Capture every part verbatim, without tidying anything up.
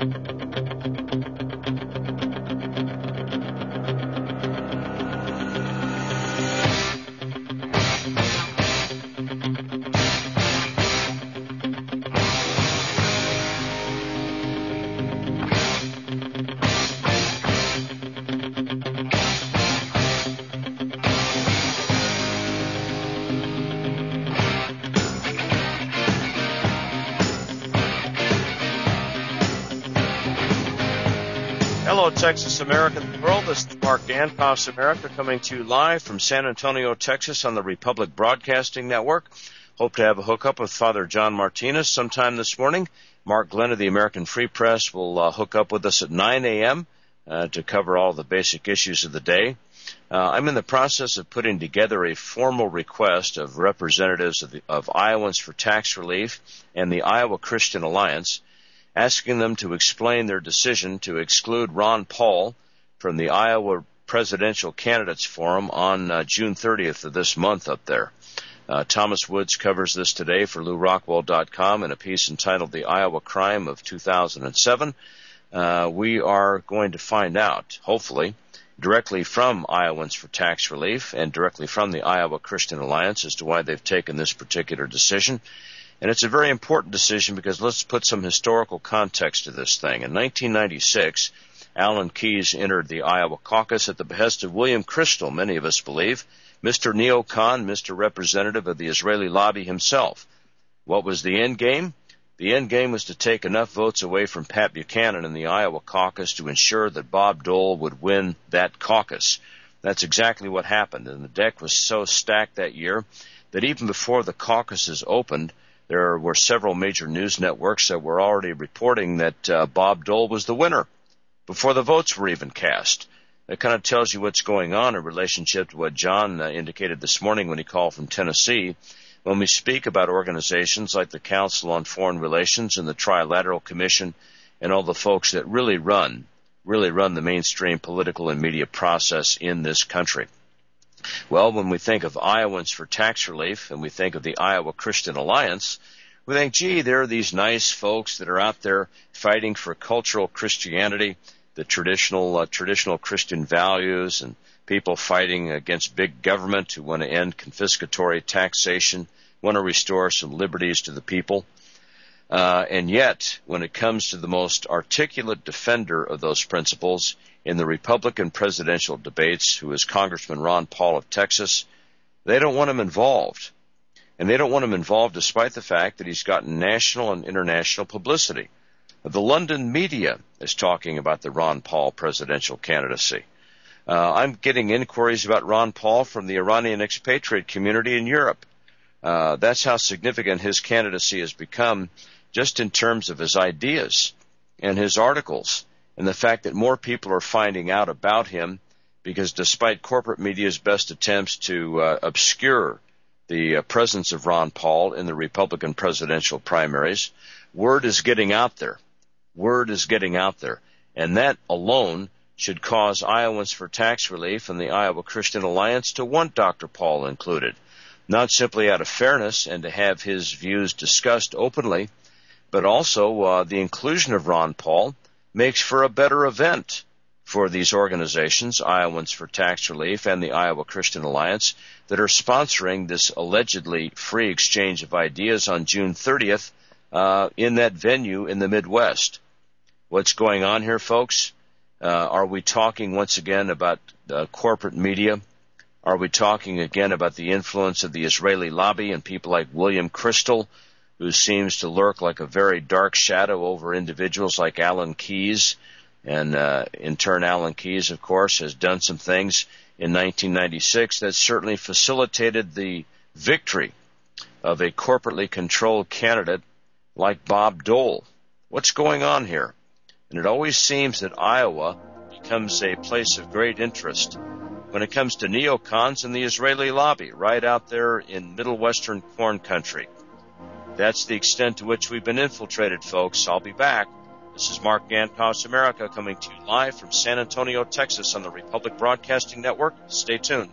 Hello, Texas, America, and the world. This is Mark Dankoff's America coming to you live from San Antonio, Texas on the Republic Broadcasting Network. Hope to have a hookup with Father John Martinez sometime this morning. Mark Glenn of the American Free Press will uh, hook up with us at nine a.m. Uh, to cover all the basic issues of the day. Uh, I'm in the process of putting together a formal request of representatives of, the, of Iowans for Tax Relief and the Iowa Christian Alliance, asking them to explain their decision to exclude Ron Paul from the Iowa Presidential Candidates Forum on uh, June thirtieth of this month up there. Uh, Thomas Woods covers this today for Lew Rockwell dot com in a piece entitled The Iowa Crime of two thousand seven. Uh, we are going to find out, hopefully, directly from Iowans for Tax Relief and directly from the Iowa Christian Alliance as to why they've taken this particular decision. And it's a very important decision because let's put some historical context to this thing. In nineteen ninety-six, Alan Keyes entered the Iowa caucus at the behest of William Kristol, many of us believe, Mister Neocon, Mister Representative of the Israeli lobby himself. What was the end game? The end game was to take enough votes away from Pat Buchanan in the Iowa caucus to ensure that Bob Dole would win that caucus. That's exactly what happened, and the deck was so stacked that year that even before the caucuses opened, there were several major news networks that were already reporting that uh, Bob Dole was the winner before the votes were even cast. That kind of tells you what's going on in relationship to what John uh, indicated this morning when he called from Tennessee. When we speak about organizations like the Council on Foreign Relations and the Trilateral Commission and all the folks that really run, really run the mainstream political and media process in this country. Well, when we think of Iowans for Tax Relief and we think of the Iowa Christian Alliance, we think, gee, there are these nice folks that are out there fighting for cultural Christianity, the traditional uh, traditional Christian values, and people fighting against big government who want to end confiscatory taxation, want to restore some liberties to the people. Uh, and yet, when it comes to the most articulate defender of those principles in the Republican presidential debates, who is Congressman Ron Paul of Texas, they don't want him involved. And they don't want him involved despite the fact that he's gotten national and international publicity. The London media is talking about the Ron Paul presidential candidacy. Uh, I'm getting inquiries about Ron Paul from the Iranian expatriate community in Europe. Uh, that's how significant his candidacy has become just in terms of his ideas and his articles, and the fact that more people are finding out about him because despite corporate media's best attempts to uh, obscure the uh, presence of Ron Paul in the Republican presidential primaries, word is getting out there. Word is getting out there. And that alone should cause Iowans for Tax Relief and the Iowa Christian Alliance to want Doctor Paul included, not simply out of fairness and to have his views discussed openly, but also uh, the inclusion of Ron Paul makes for a better event for these organizations, Iowans for Tax Relief and the Iowa Christian Alliance, that are sponsoring this allegedly free exchange of ideas on June thirtieth uh, in that venue in the Midwest. What's going on here, folks? Uh, are we talking once again about uh, corporate media? Are we talking again about the influence of the Israeli lobby and people like William Kristol, who seems to lurk like a very dark shadow over individuals like Alan Keyes? And uh, in turn, Alan Keyes, of course, has done some things in nineteen ninety-six that certainly facilitated the victory of a corporately controlled candidate like Bob Dole. What's going on here? And it always seems that Iowa becomes a place of great interest when it comes to neocons and the Israeli lobby, right out there in Middle Western corn country. That's the extent to which we've been infiltrated, folks. I'll be back. This is Mark Dankoff's America coming to you live from San Antonio, Texas on the Republic Broadcasting Network. Stay tuned.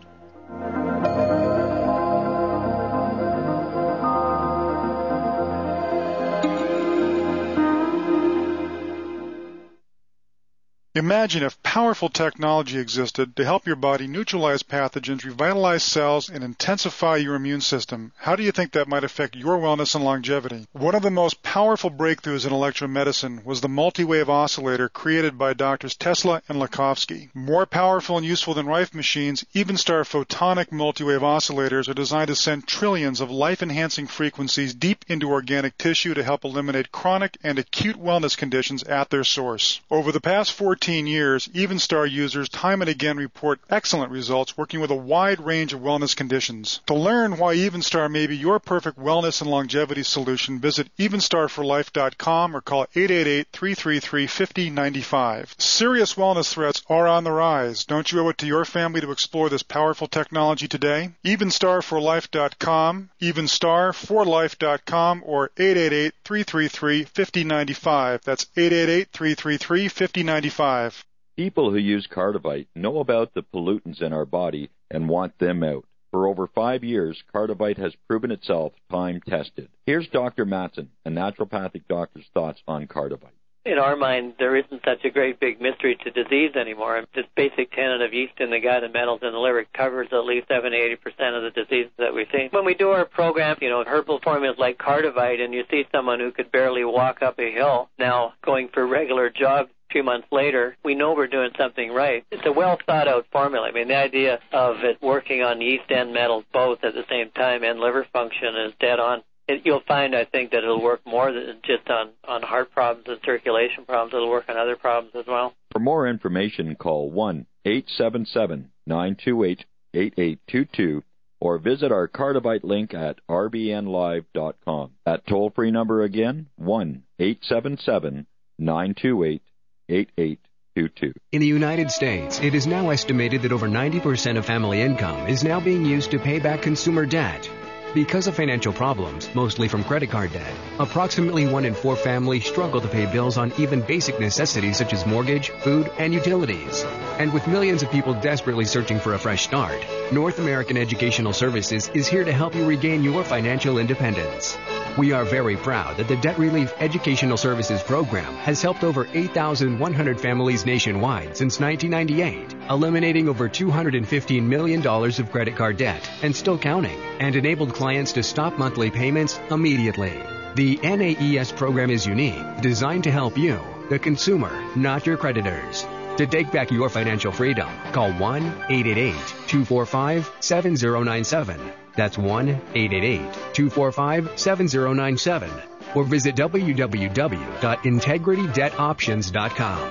Imagine if powerful technology existed to help your body neutralize pathogens, revitalize cells, and intensify your immune system. How do you think that might affect your wellness and longevity? One of the most powerful breakthroughs in electromedicine was the multi-wave oscillator created by Doctors Tesla and Lakhovsky. More powerful and useful than Rife machines, Evenstar photonic multi-wave oscillators are designed to send trillions of life-enhancing frequencies deep into organic tissue to help eliminate chronic and acute wellness conditions at their source. Over the past fourteen years, Evenstar users time and again report excellent results working with a wide range of wellness conditions. To learn why Evenstar may be your perfect wellness and longevity solution, visit evenstar for life dot com or call eight eight eight, three three three, five zero nine five. Serious wellness threats are on the rise. Don't you owe it to your family to explore this powerful technology today? evenstar for life dot com, evenstar for life dot com, or eight eight eight, three three three, five zero nine five. That's eight eight eight, three three three, five zero nine five. People who use Cardivite know about the pollutants in our body and want them out. For over five years, Cardivite has proven itself time-tested. Here's Doctor Matson, a naturopathic doctor's thoughts on Cardivite. In our mind, there isn't such a great big mystery to disease anymore. This basic tenet of yeast in the gut and metals in the liver covers at least seventy to eighty percent of the diseases that we see. When we do our program, you know, herbal formulas like Cardivite, and you see someone who could barely walk up a hill now going for regular jogs a few months later, we know we're doing something right. It's a well-thought-out formula. I mean, the idea of it working on yeast and metals both at the same time and liver function is dead on. It, you'll find, I think, that it'll work more than just on, on heart problems and circulation problems. It'll work on other problems as well. For more information, call one eight seven seven, nine two eight, eight eight two two or visit our Cardivite link at r b n live dot com. That toll-free number again, one eight seven seven, nine two eight, eight eight two two. In the United States, it is now estimated that over ninety percent of family income is now being used to pay back consumer debt. Because of financial problems, mostly from credit card debt, approximately one in four families struggle to pay bills on even basic necessities such as mortgage, food, and utilities. And with millions of people desperately searching for a fresh start, North American Educational Services is here to help you regain your financial independence. We are very proud that the Debt Relief Educational Services Program has helped over eight thousand one hundred families nationwide since nineteen ninety-eight, eliminating over two hundred fifteen million dollars of credit card debt and still counting, and enabled clients to stop monthly payments immediately. The N A E S program is unique, designed to help you, the consumer, not your creditors. To take back your financial freedom, call one eight eight eight, two four five, seven zero nine seven. That's one eight eight eight, two four five, seven zero nine seven. Or visit w w w dot integrity debt options dot com.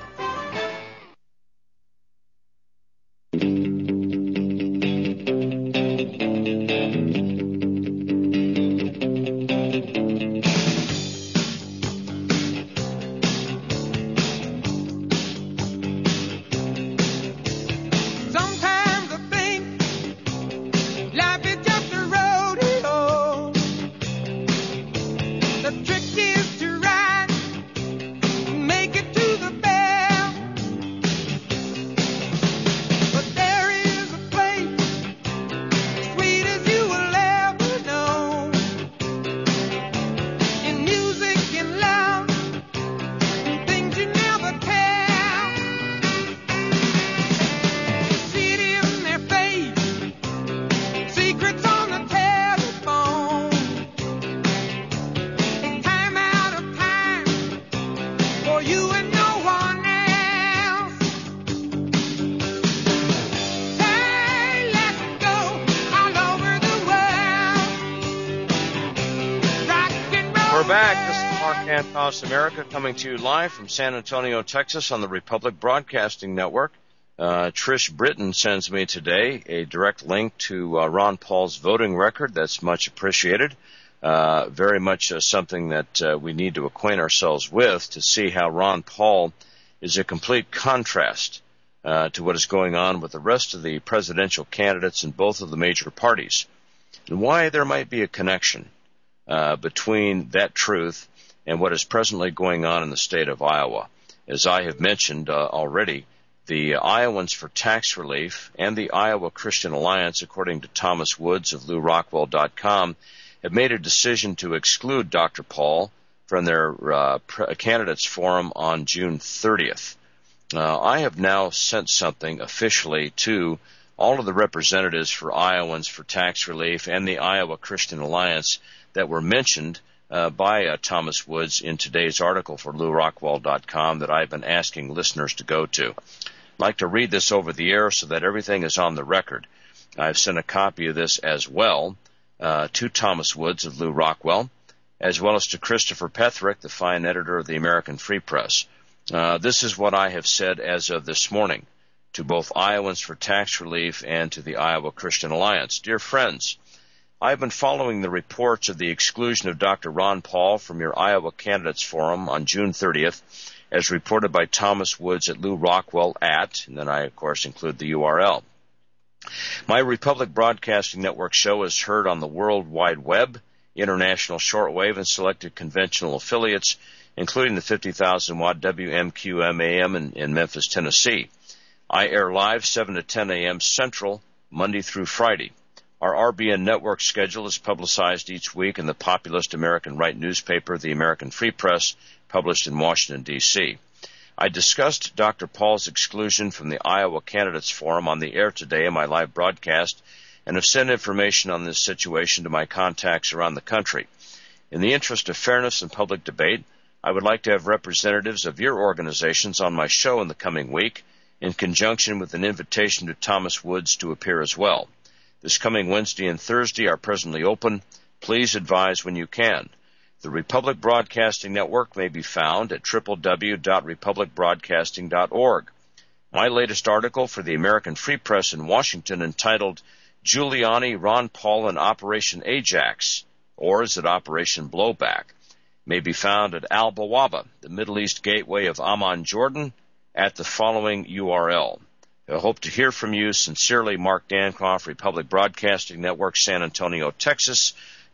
America, coming to you live from San Antonio, Texas on the Republic Broadcasting Network. Uh, Trish Britton sends me today a direct link to uh, Ron Paul's voting record. That's much appreciated. Uh, very much uh, something that uh, we need to acquaint ourselves with to see how Ron Paul is a complete contrast uh, to what is going on with the rest of the presidential candidates in both of the major parties, and why there might be a connection uh, between that truth and what is presently going on in the state of Iowa. As I have mentioned uh, already, the Iowans for Tax Relief and the Iowa Christian Alliance, according to Thomas Woods of Lou Rockwell dot com, have made a decision to exclude Doctor Paul from their uh, pre- candidates forum on June thirtieth. Uh, I have now sent something officially to all of the representatives for Iowans for Tax Relief and the Iowa Christian Alliance that were mentioned uh, by uh, Thomas Woods in today's article for Lew Rockwell dot com that I've been asking listeners to go to. I'd like to read this over the air so that everything is on the record. I've sent a copy of this as well uh, to Thomas Woods of Lew Rockwell, as well as to Christopher Petherick, the fine editor of the American Free Press. Uh, this is what I have said as of this morning to both Iowans for Tax Relief and to the Iowa Christian Alliance. Dear friends, I've been following the reports of the exclusion of Doctor Ron Paul from your Iowa Candidates Forum on June thirtieth, as reported by Thomas Woods at Lew Rockwell at, and then I, of course, include the U R L. My Republic Broadcasting Network show is heard on the World Wide Web, international shortwave, and selected conventional affiliates, including the fifty thousand watt W M Q M A M in, in Memphis, Tennessee. I air live seven to ten a.m. Central, Monday through Friday. Our R B N network schedule is publicized each week in the populist American right newspaper, the American Free Press, published in Washington, D C I discussed Doctor Paul's exclusion from the Iowa Candidates Forum on the air today in my live broadcast and have sent information on this situation to my contacts around the country. In the interest of fairness and public debate, I would like to have representatives of your organizations on my show in the coming week, in conjunction with an invitation to Thomas Woods to appear as well. This coming Wednesday and Thursday are presently open. Please advise when you can. The Republic Broadcasting Network may be found at w w w dot republic broadcasting dot org. My latest article for the American Free Press in Washington, entitled Giuliani, Ron Paul, and Operation Ajax, or is it Operation Blowback, may be found at Al Bawaba, the Middle East gateway of Amman, Jordan, at the following U R L. I hope to hear from you. Sincerely, Mark Dankoff, Republic Broadcasting Network, San Antonio, Texas,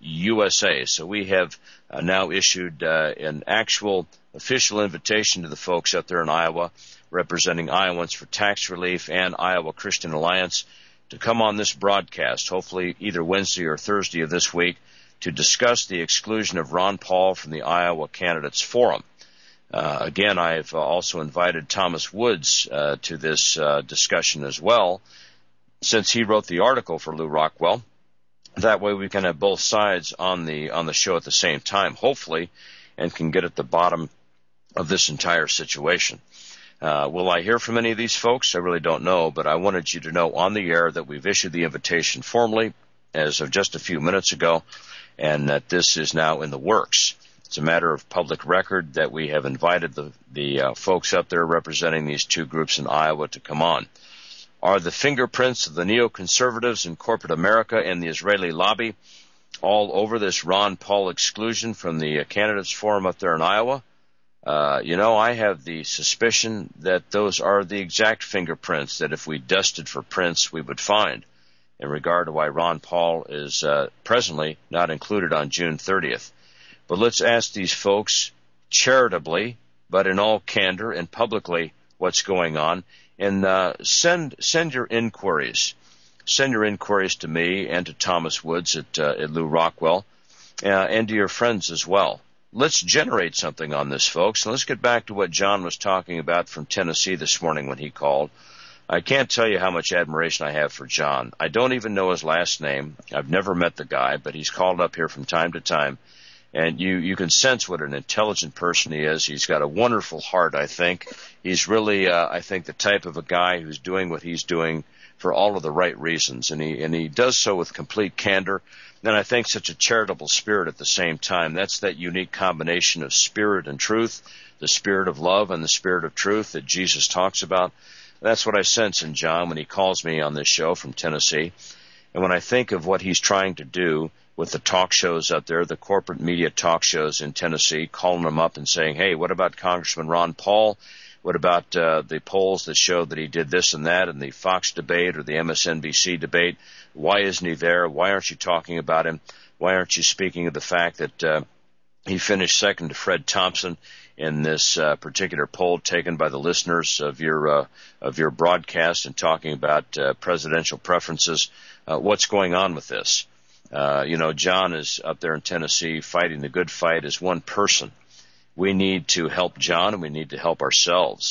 U S A. So we have uh, now issued uh, an actual official invitation to the folks out there in Iowa, representing Iowans for Tax Relief and Iowa Christian Alliance, to come on this broadcast, hopefully either Wednesday or Thursday of this week, to discuss the exclusion of Ron Paul from the Iowa Candidates Forum. Uh, again, I've uh, also invited Thomas Woods uh, to this uh, discussion as well, since he wrote the article for Lew Rockwell. That way we can have both sides on the on the show at the same time, hopefully, and can get at the bottom of this entire situation. Uh, will I hear from any of these folks? I really don't know, but I wanted you to know on the air that we've issued the invitation formally as of just a few minutes ago, and that this is now in the works. It's a matter of public record that we have invited the, the uh, folks up there representing these two groups in Iowa to come on. Are the fingerprints of the neoconservatives in corporate America and the Israeli lobby all over this Ron Paul exclusion from the uh, Candidates Forum up there in Iowa? Uh, you know, I have the suspicion that those are the exact fingerprints that if we dusted for prints, we would find in regard to why Ron Paul is uh, presently not included on June thirtieth. But let's ask these folks charitably, but in all candor and publicly, what's going on. And uh, send send your inquiries. Send your inquiries to me and to Thomas Woods at, uh, at Lew Rockwell, uh, and to your friends as well. Let's generate something on this, folks. And let's get back to what John was talking about from Tennessee this morning when he called. I can't tell you how much admiration I have for John. I don't even know his last name. I've never met the guy, but he's called up here from time to time. And you, you can sense what an intelligent person he is. He's got a wonderful heart, I think. He's really, uh, I think, the type of a guy who's doing what he's doing for all of the right reasons. And he, and he does so with complete candor. And I think such a charitable spirit at the same time. That's that unique combination of spirit and truth, the spirit of love and the spirit of truth that Jesus talks about. That's what I sense in John when he calls me on this show from Tennessee. And when I think of what he's trying to do with the talk shows out there, the corporate media talk shows in Tennessee, calling them up and saying, hey, what about Congressman Ron Paul? What about uh, the polls that show that he did this and that in the Fox debate or the M S N B C debate? Why isn't he there? Why aren't you talking about him? Why aren't you speaking of the fact that uh, he finished second to Fred Thompson in this uh, particular poll taken by the listeners of your uh, of your broadcast and talking about uh, presidential preferences? Uh, what's going on with this? Uh, you know, John is up there in Tennessee fighting the good fight as one person. We need to help John and we need to help ourselves.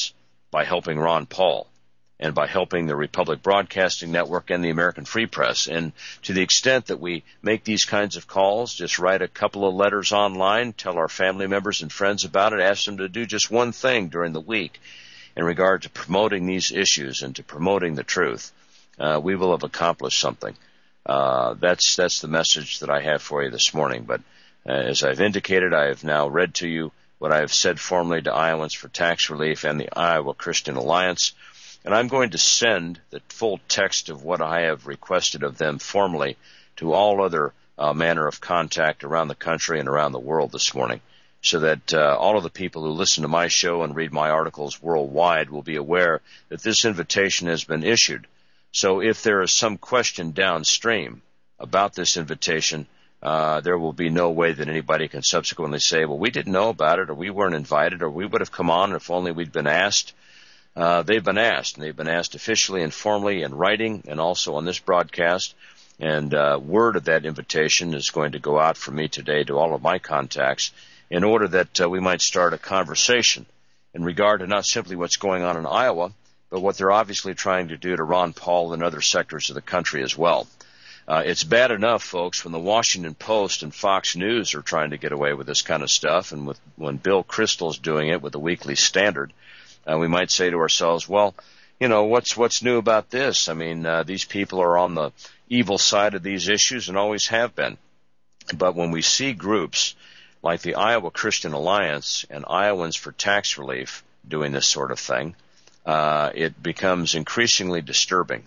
by helping Ron Paul and by helping the Republic Broadcasting Network and the American Free Press. And to the extent that we make these kinds of calls, just write a couple of letters online, tell our family members and friends about it, ask them to do just one thing during the week in regard to promoting these issues and to promoting the truth, uh, we will have accomplished something. Uh, that's that's the message that I have for you this morning. But uh, as I've indicated, I have now read to you what I have said formally to Iowans for Tax Relief and the Iowa Christian Alliance. And I'm going to send the full text of what I have requested of them formally to all other uh, manner of contact around the country and around the world this morning, so that uh, all of the people who listen to my show and read my articles worldwide will be aware that this invitation has been issued. So if there is some question downstream about this invitation, uh, there will be no way that anybody can subsequently say, well, we didn't know about it, or we weren't invited, or we would have come on if only we'd been asked. Uh, they've been asked, and they've been asked officially and formally in writing and also on this broadcast. And uh, word of that invitation is going to go out from me today to all of my contacts in order that uh, we might start a conversation in regard to not simply what's going on in Iowa, but what they're obviously trying to do to Ron Paul and other sectors of the country as well. Uh, it's bad enough, folks, when the Washington Post and Fox News are trying to get away with this kind of stuff, and with, when Bill Kristol's doing it with the Weekly Standard. Uh, we might say to ourselves, well, you know, what's what's new about this? I mean, uh, these people are on the evil side of these issues and always have been. But when we see groups like the Iowa Christian Alliance and Iowans for Tax Relief doing this sort of thing, uh, it becomes increasingly disturbing.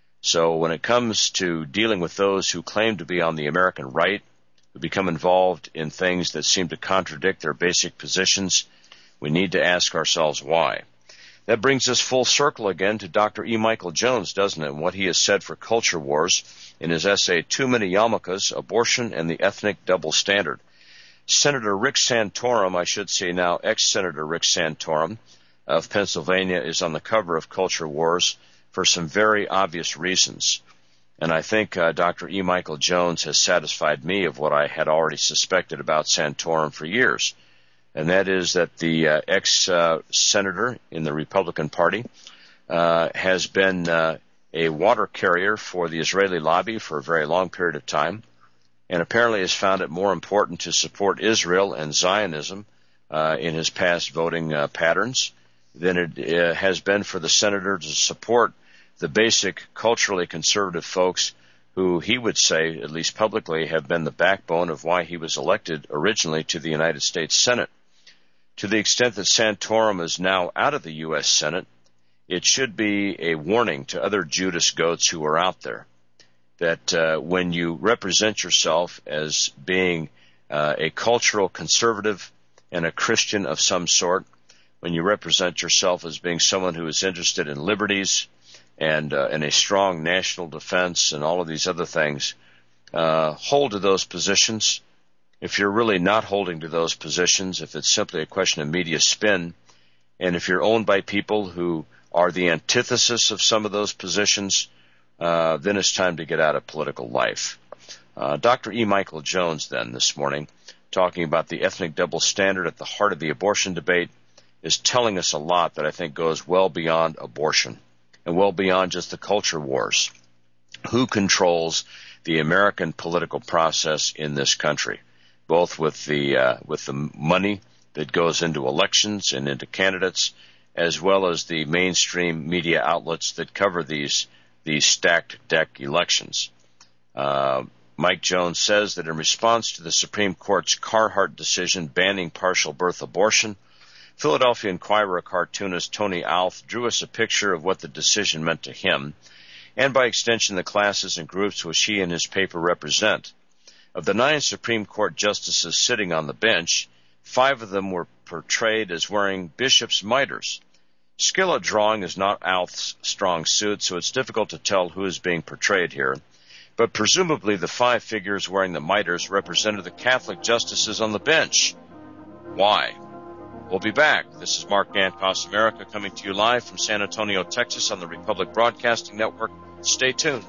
So when it comes to dealing with those who claim to be on the American right, who become involved in things that seem to contradict their basic positions, we need to ask ourselves why. That brings us full circle again to Doctor E. Michael Jones, doesn't it, and what he has said for Culture Wars in his essay, Too Many Yarmulkes, Abortion and the Ethnic Double Standard. Senator Rick Santorum, I should say now ex-Senator Rick Santorum of Pennsylvania, is on the cover of Culture Wars for some very obvious reasons. And I think uh, Doctor E. Michael Jones has satisfied me of what I had already suspected about Santorum for years. And that is that the uh, ex-senator uh, in the Republican Party uh, has been uh, a water carrier for the Israeli lobby for a very long period of time, and apparently has found it more important to support Israel and Zionism uh, in his past voting uh, patterns than it uh, has been for the senator to support the basic culturally conservative folks who he would say, at least publicly, have been the backbone of why he was elected originally to the United States Senate. To the extent that Santorum is now out of the U S Senate, it should be a warning to other Judas goats who are out there that uh, when you represent yourself as being uh, a cultural conservative and a Christian of some sort, when you represent yourself as being someone who is interested in liberties and uh, in a strong national defense and all of these other things, uh, hold to those positions. If you're really not holding to those positions, if it's simply a question of media spin, and if you're owned by people who are the antithesis of some of those positions, uh, then it's time to get out of political life. Uh, Doctor E. Michael Jones, then, this morning, talking about the ethnic double standard at the heart of the abortion debate, is telling us a lot that I think goes well beyond abortion and well beyond just the culture wars. Who controls the American political process in this country, both with the uh, with the money that goes into elections and into candidates, as well as the mainstream media outlets that cover these these stacked deck elections. Uh, Mike Jones says that in response to the Supreme Court's Carhart decision banning partial birth abortion, Philadelphia Inquirer cartoonist Tony Alf drew us a picture of what the decision meant to him, and by extension the classes and groups which he and his paper represent. Of the nine Supreme Court justices sitting on the bench, five of them were portrayed as wearing bishop's mitres. Skill at drawing is not Alf's strong suit, so it's difficult to tell who is being portrayed here. But presumably the five figures wearing the mitres represented the Catholic justices on the bench. Why? We'll be back. This is Mark Dantos America coming to you live from San Antonio, Texas on the Republic Broadcasting Network. Stay tuned.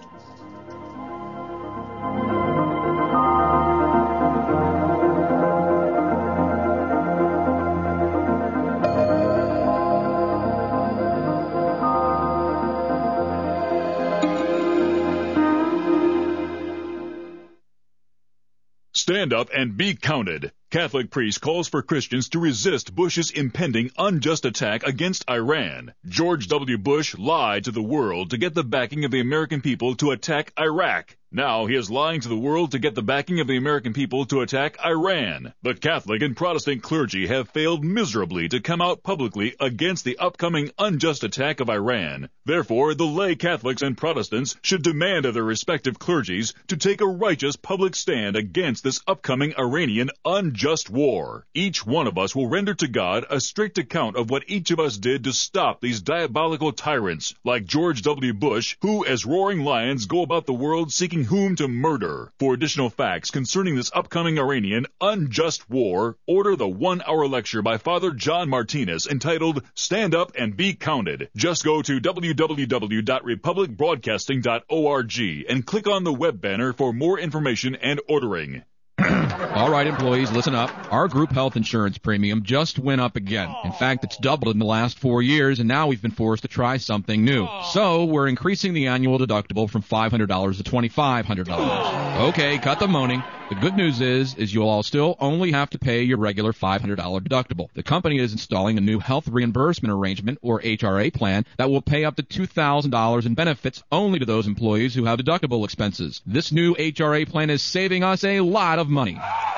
Stand up and be counted. Catholic priest calls for Christians to resist Bush's impending unjust attack against Iran. George W. Bush lied to the world to get the backing of the American people to attack Iraq. Now he is lying to the world to get the backing of the American people to attack Iran. The Catholic and Protestant clergy have failed miserably to come out publicly against the upcoming unjust attack of Iran. Therefore, the lay Catholics and Protestants should demand of their respective clergies to take a righteous public stand against this upcoming Iranian unjust war. Each one of us will render to God a strict account of what each of us did to stop these diabolical tyrants, like George W. Bush, who, as roaring lions, go about the world seeking whom to murder. For additional facts concerning this upcoming Iranian unjust war, order the one-hour lecture by Father John Martinez entitled Stand Up and Be Counted. Just go to w w w dot republic broadcasting dot org and click on the web banner for more information and ordering. All right, employees, listen up. Our group health insurance premium just went up again. In fact, it's doubled in the last four years, and now we've been forced to try something new. So we're increasing the annual deductible from five hundred dollars to twenty-five hundred dollars. Okay, cut the moaning. The good news is, is you'll all still only have to pay your regular five hundred dollars deductible. The company is installing a new health reimbursement arrangement, or H R A plan, that will pay up to two thousand dollars in benefits only to those employees who have deductible expenses. This new H R A plan is saving us a lot of money.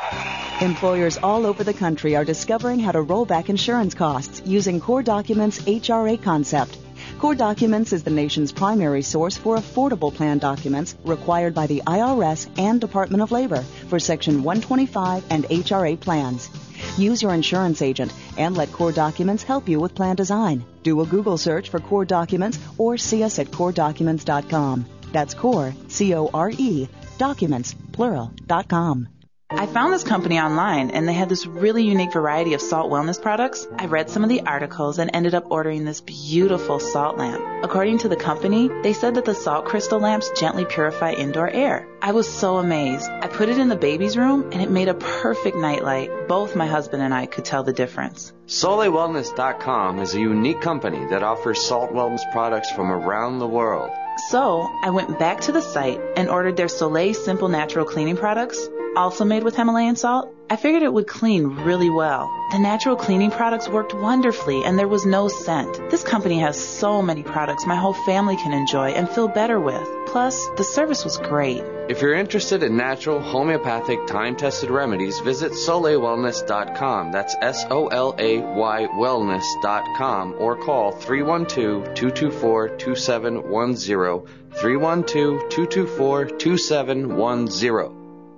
Employers all over the country are discovering how to roll back insurance costs using Core Documents' H R A concept. Core Documents is the nation's primary source for affordable plan documents required by the I R S and Department of Labor for Section one twenty-five and H R A plans. Use your insurance agent and let Core Documents help you with plan design. Do a Google search for Core Documents or see us at core documents dot com. That's Core, C O R E, documents, plural, dot com. I found this company online, and they had this really unique variety of salt wellness products. I read some of the articles and ended up ordering this beautiful salt lamp. According to the company, they said that the salt crystal lamps gently purify indoor air. I was so amazed. I put it in the baby's room, and it made a perfect nightlight. Both my husband and I could tell the difference. Soleil Wellness dot com is a unique company that offers salt wellness products from around the world. So I went back to the site and ordered their Soleil Simple Natural Cleaning products, also made with Himalayan salt. I figured it would clean really well. The natural cleaning products worked wonderfully, and there was no scent. This company has so many products my whole family can enjoy and feel better with. Plus, the service was great. If you're interested in natural, homeopathic, time-tested remedies, visit Soleil Wellness dot com. That's S O L A Y wellness dot com, or call three one two, two two four, two seven one zero, three one two, two two four, two seven one zero.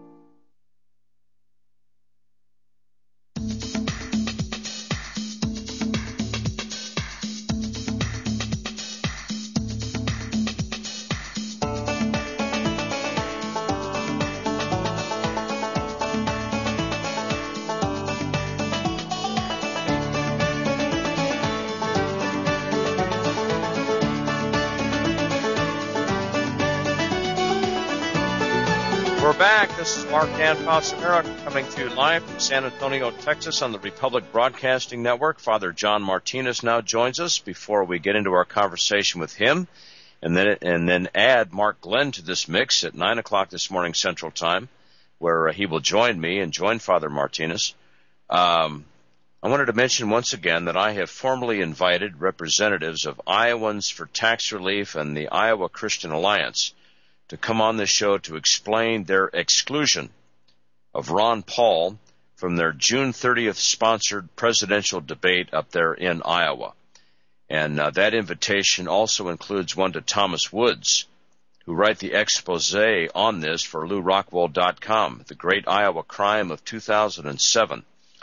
This is Mark Danfoss America coming to you live from San Antonio, Texas on the Republic Broadcasting Network. Father John Martinez now joins us. Before we get into our conversation with him and then and then add Mark Glenn to this mix at nine o'clock this morning Central Time, where he will join me and join Father Martinez. Um, I wanted to mention once again that I have formally invited representatives of Iowans for Tax Relief and the Iowa Christian Alliance to come on this show to explain their exclusion of Ron Paul from their June thirtieth sponsored presidential debate up there in Iowa. And uh, that invitation also includes one to Thomas Woods, who wrote the expose on this for Lew Rockwell dot com, the great Iowa crime of two thousand seven.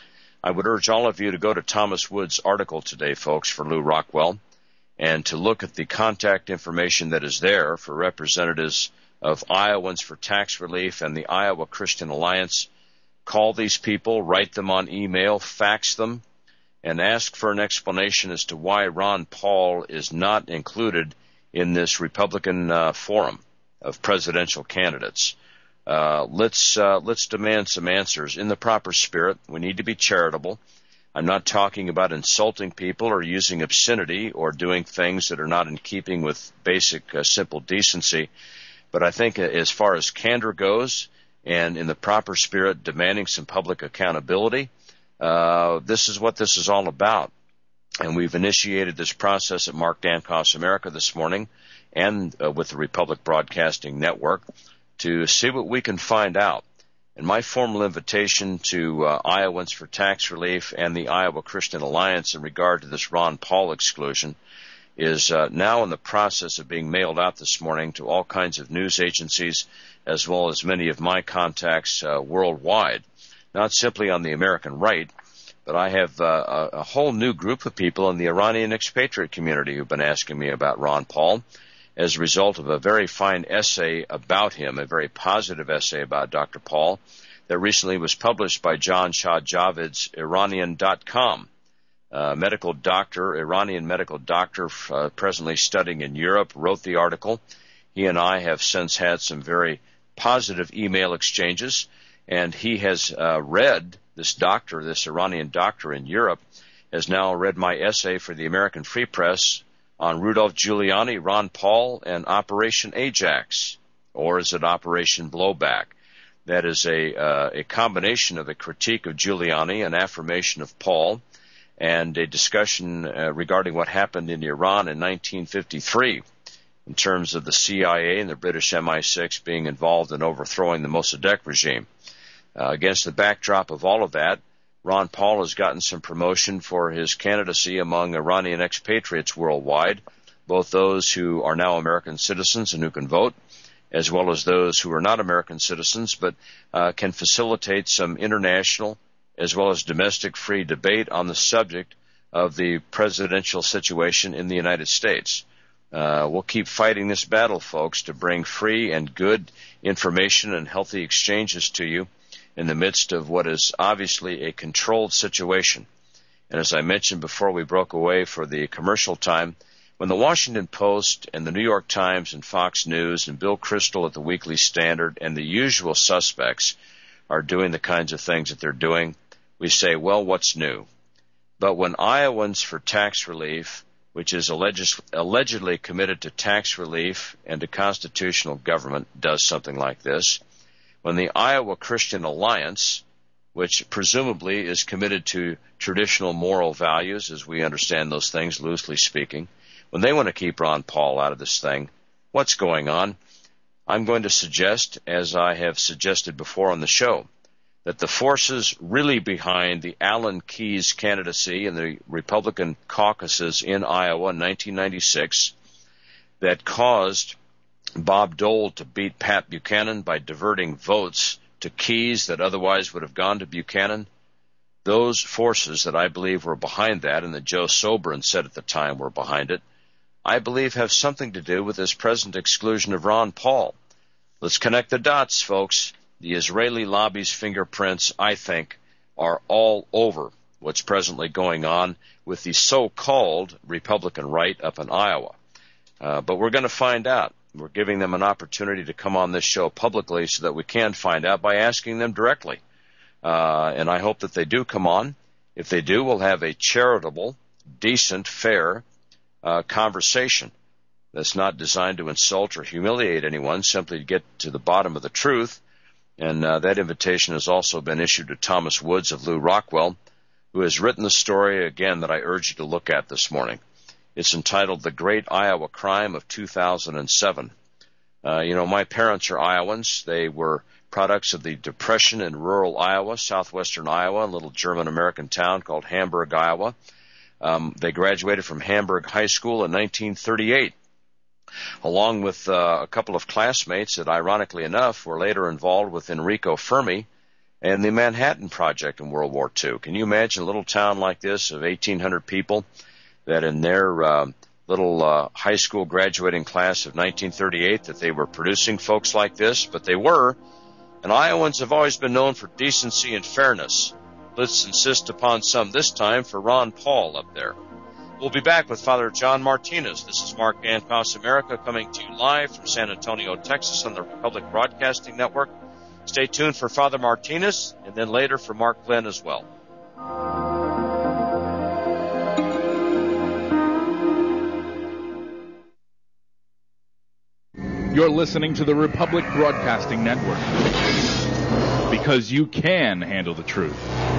I would urge all of you to go to Thomas Woods' article today, folks, for Lew Rockwell, and to look at the contact information that is there for representatives of Iowans for Tax Relief and the Iowa Christian Alliance. Call these people, write them on email, fax them, and ask for an explanation as to why Ron Paul is not included in this Republican uh, forum of presidential candidates. Uh, let's uh, let's demand some answers in the proper spirit. We need to be charitable. I'm not talking about insulting people or using obscenity or doing things that are not in keeping with basic, uh, simple decency. But I think as far as candor goes and in the proper spirit demanding some public accountability. Uh, this is what this is all about. And we've initiated this process at Mark Dankoff's America this morning and uh, with the Republic Broadcasting Network to see what we can find out. And my formal invitation to uh, Iowans for Tax Relief and the Iowa Christian Alliance in regard to this Ron Paul exclusion is uh, now in the process of being mailed out this morning to all kinds of news agencies as well as many of my contacts uh, worldwide, not simply on the American right, but I have uh, a, a whole new group of people in the Iranian expatriate community who've been asking me about Ron Paul as a result of a very fine essay about him, a very positive essay about Doctor Paul that recently was published by John Shah Javid's Iranian dot com. Uh, medical doctor, Iranian medical doctor, uh, presently studying in Europe, wrote the article. He and I have since had some very positive email exchanges, and he has uh, read, this doctor, this Iranian doctor in Europe, has now read my essay for the American Free Press on Rudolph Giuliani, Ron Paul, and Operation Ajax, or is it Operation Blowback? That is a, uh, a combination of a critique of Giuliani, an affirmation of Paul, and a discussion uh, regarding what happened in Iran in nineteen fifty-three in terms of the C I A and the British M I six being involved in overthrowing the Mossadegh regime. Uh, against the backdrop of all of that, Ron Paul has gotten some promotion for his candidacy among Iranian expatriates worldwide, both those who are now American citizens and who can vote, as well as those who are not American citizens but uh, can facilitate some international as well as domestic free debate on the subject of the presidential situation in the United States. Uh, we'll keep fighting this battle, folks, to bring free and good information and healthy exchanges to you in the midst of what is obviously a controlled situation. And as I mentioned before we broke away for the commercial time, when the Washington Post and the New York Times and Fox News and Bill Kristol at the Weekly Standard and the usual suspects are doing the kinds of things that they're doing, we say, well, what's new? But when Iowans for Tax Relief, which is alleged, allegedly committed to tax relief and to constitutional government, does something like this, when the Iowa Christian Alliance, which presumably is committed to traditional moral values, as we understand those things, loosely speaking, when they want to keep Ron Paul out of this thing, what's going on? I'm going to suggest, as I have suggested before on the show, that the forces really behind the Alan Keyes candidacy in the Republican caucuses in Iowa in nineteen ninety-six that caused Bob Dole to beat Pat Buchanan by diverting votes to Keyes that otherwise would have gone to Buchanan, those forces that I believe were behind that and that Joe Sobran said at the time were behind it, I believe have something to do with this present exclusion of Ron Paul. Let's connect the dots, folks. The Israeli lobby's fingerprints, I think, are all over what's presently going on with the so-called Republican right up in Iowa. Uh, but we're going to find out. We're giving them an opportunity to come on this show publicly so that we can find out by asking them directly. Uh, and I hope that they do come on. If they do, we'll have a charitable, decent, fair uh, conversation that's not designed to insult or humiliate anyone, simply to get to the bottom of the truth. And uh, that invitation has also been issued to Thomas Woods of Lew Rockwell, who has written the story, again, that I urge you to look at this morning. It's entitled The Great Iowa Crime of two thousand seven. Uh, you know, my parents are Iowans. They were products of the Depression in rural Iowa, southwestern Iowa, a little German-American town called Hamburg, Iowa. Um, they graduated from Hamburg High School in nineteen thirty-eight. Along with uh, a couple of classmates that, ironically enough, were later involved with Enrico Fermi and the Manhattan Project in World War Two. Can you imagine a little town like this of eighteen hundred people that in their uh, little uh, high school graduating class of nineteen thirty-eight that they were producing folks like this? But they were, and Iowans have always been known for decency and fairness. Let's insist upon some this time for Ron Paul up there. We'll be back with Father John Martinez. This is Mark Dankoff's America coming to you live from San Antonio, Texas on the Republic Broadcasting Network. Stay tuned for Father Martinez and then later for Mark Glenn as well. You're listening to the Republic Broadcasting Network. because you can handle the truth.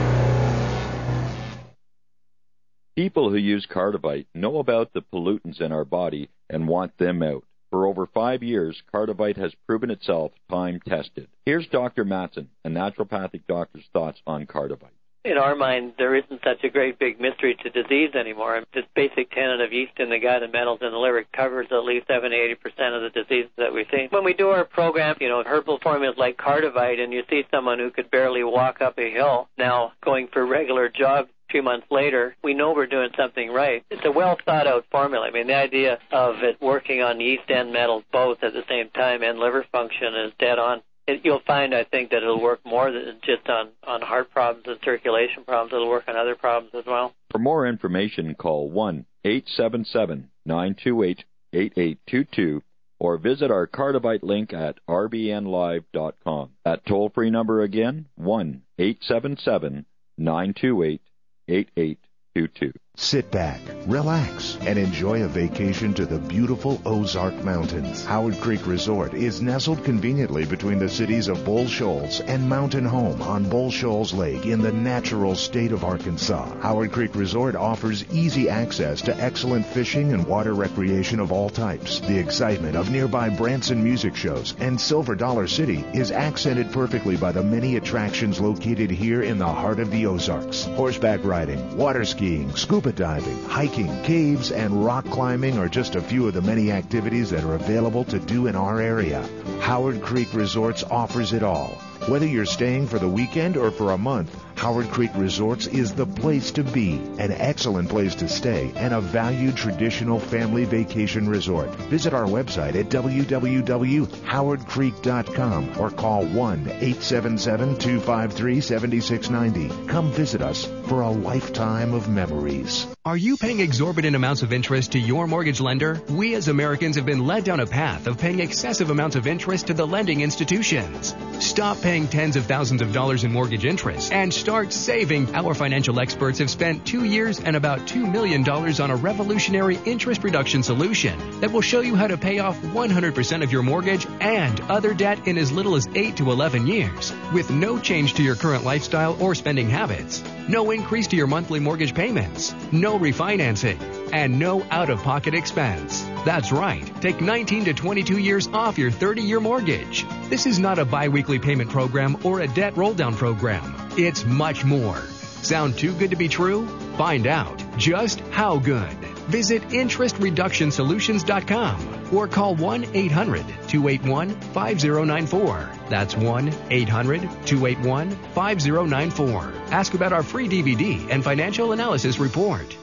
People who use Cardivite know about the pollutants in our body and want them out. For over five years, Cardivite has proven itself time-tested. Here's Doctor Matson, a naturopathic doctor's thoughts on Cardivite. In our mind, there isn't such a great big mystery to disease anymore. This basic tenet of yeast in the gut and metals in the liver covers at least seventy to eighty percent of the diseases that we see. When we do our program, you know, herbal formulas like Cardivite, and you see someone who could barely walk up a hill now going for regular jogs a few months later, we know we're doing something right. It's a well-thought-out formula. I mean, the idea of it working on yeast and metals both at the same time and liver function is dead on. It, you'll find, I think, that it'll work more than just on, on heart problems and circulation problems. It'll work on other problems as well. For more information, call one eight seven seven, nine two eight, eight eight two two or visit our Cardivite link at r b n live dot com. That toll-free number again, one eight seven seven, nine two eight, eight eight two two. Sit back, relax, and enjoy a vacation to the beautiful Ozark Mountains. Howard Creek Resort is nestled conveniently between the cities of Bull Shoals and Mountain Home on Bull Shoals Lake in the natural state of Arkansas. Howard Creek Resort offers easy access to excellent fishing and water recreation of all types. The excitement of nearby Branson music shows and Silver Dollar City is accented perfectly by the many attractions located here in the heart of the Ozarks. Horseback riding, water skiing, scuba diving, hiking, caves, and rock climbing are just a few of the many activities that are available to do in our area. Howard Creek Resorts offers it all. Whether you're staying for the weekend or for a month, Howard Creek Resorts is the place to be, an excellent place to stay, and a valued traditional family vacation resort. Visit our website at w w w dot howard creek dot com or call one eight seven seven, two five three, seven six nine zero. Come visit us for a lifetime of memories. Are you paying exorbitant amounts of interest to your mortgage lender? We as Americans have been led down a path of paying excessive amounts of interest to the lending institutions. Stop paying tens of thousands of dollars in mortgage interest and start saving. Our financial experts have spent two years and about two million dollars on a revolutionary interest reduction solution that will show you how to pay off one hundred percent of your mortgage and other debt in as little as eight to eleven years with no change to your current lifestyle or spending habits. No increase to your monthly mortgage payments, no refinancing, and no out-of-pocket expense. That's right. Take nineteen to twenty-two years off your thirty-year mortgage. This is not a biweekly payment program or a debt roll-down program. It's much more. Sound too good to be true? Find out just how good. Visit interest reduction solutions dot com or call one eight hundred, two eight one, five zero nine four. That's one eight hundred, two eight one, five zero nine four. Ask about our free D V D and financial analysis report.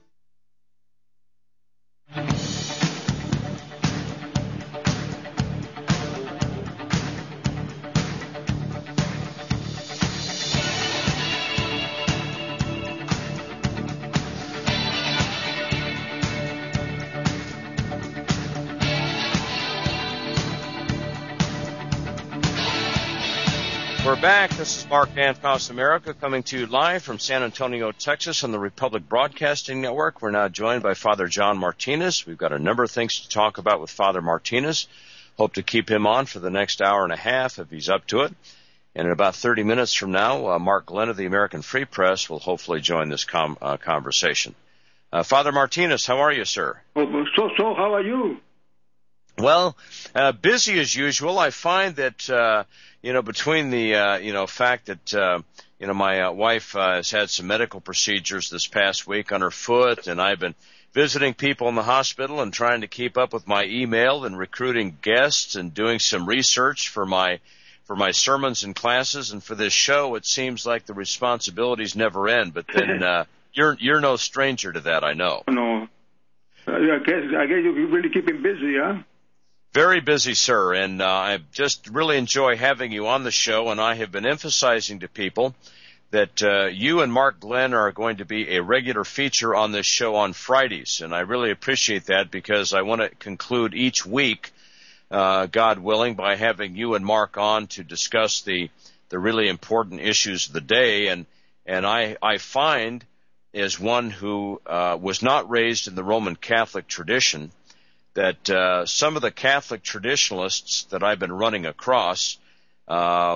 We're back. This is Mark Danfoss America coming to you live from San Antonio, Texas on the Republic Broadcasting Network. We're now joined by Father John Martinez. We've got a number of things to talk about with Father Martinez. Hope to keep him on for the next hour and a half if he's up to it. And in about thirty minutes from now, uh, Mark Glenn of the American Free Press will hopefully join this com- uh, conversation. Uh, Father Martinez, how are you, sir? Oh, so, so, how are you? Well, uh, busy as usual. I find that, uh, you know, between the, uh, you know, fact that, uh, you know, my uh, wife uh, has had some medical procedures this past week on her foot, and I've been visiting people in the hospital and trying to keep up with my email and recruiting guests and doing some research for my for my sermons and classes. And for this show, it seems like the responsibilities never end. But then uh, you're you're no stranger to that, I know. No. Uh, I guess I guess you really keep him busy, huh? Very busy, sir, and uh, I just really enjoy having you on the show, and I have been emphasizing to people that uh, you and Mark Glenn are going to be a regular feature on this show on Fridays, and I really appreciate that because I want to conclude each week, uh, God willing, by having you and Mark on to discuss the, the really important issues of the day, and, and I, I find, as one who uh, was not raised in the Roman Catholic tradition, that uh, some of the Catholic traditionalists that I've been running across uh,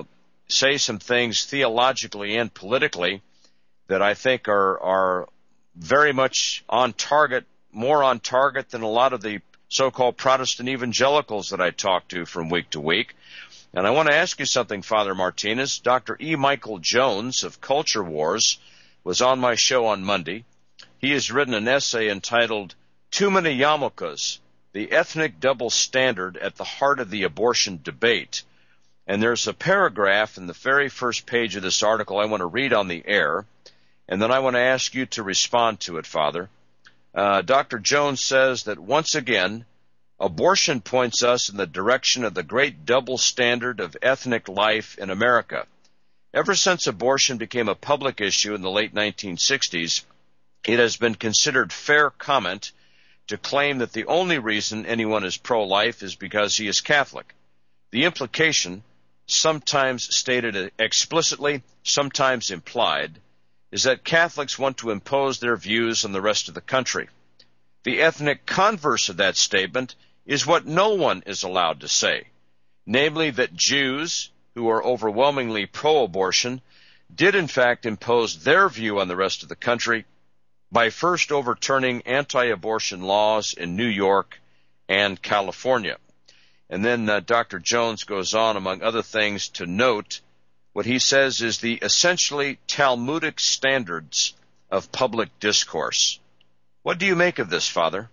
say some things theologically and politically that I think are are very much on target, more on target than a lot of the so-called Protestant evangelicals that I talk to from week to week. And I want to ask you something, Father Martinez. Doctor E. Michael Jones of Culture Wars was on my show on Monday. He has written an essay entitled Too Many Yarmulkes, the Ethnic Double Standard at the Heart of the Abortion Debate. And there's a paragraph in the very first page of this article I want to read on the air, and then I want to ask you to respond to it, Father. Uh, Doctor Jones says that once again, abortion points us in the direction of the great double standard of ethnic life in America. Ever since abortion became a public issue in the late nineteen sixties, it has been considered fair comment to claim that the only reason anyone is pro-life is because he is Catholic. The implication, sometimes stated explicitly, sometimes implied, is that Catholics want to impose their views on the rest of the country. The ethnic converse of that statement is what no one is allowed to say, namely that Jews, who are overwhelmingly pro-abortion, did in fact impose their view on the rest of the country by first overturning anti-abortion laws in New York and California. And then uh, Doctor Jones goes on, among other things, to note what he says is the essentially Talmudic standards of public discourse. What do you make of this, Father?